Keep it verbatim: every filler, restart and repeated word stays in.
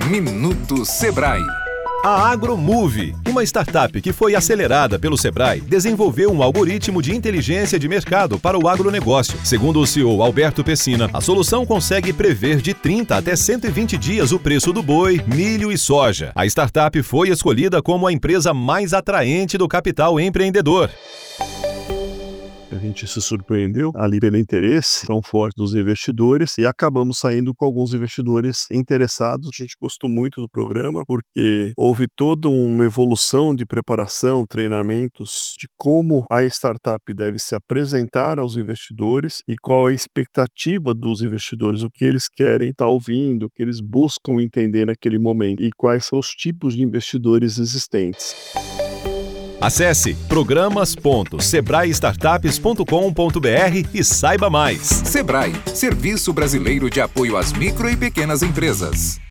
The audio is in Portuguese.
Minuto Sebrae. A AgroMove, uma startup que foi acelerada pelo Sebrae, desenvolveu um algoritmo de inteligência de mercado para o agronegócio. Segundo o C E O Alberto Pessina, a solução consegue prever de trinta até cento e vinte dias o preço do boi, milho e soja. A startup foi escolhida como a empresa mais atraente do capital empreendedor. A gente se surpreendeu ali pelo interesse tão forte dos investidores e acabamos saindo com alguns investidores interessados. A gente gostou muito do programa porque houve toda uma evolução de preparação, treinamentos de como a startup deve se apresentar aos investidores e qual a expectativa dos investidores, o que eles querem estar ouvindo, o que eles buscam entender naquele momento e quais são os tipos de investidores existentes. Acesse programas ponto sebrae startups ponto com ponto br e saiba mais. Sebrae, Serviço Brasileiro de Apoio às Micro e Pequenas Empresas.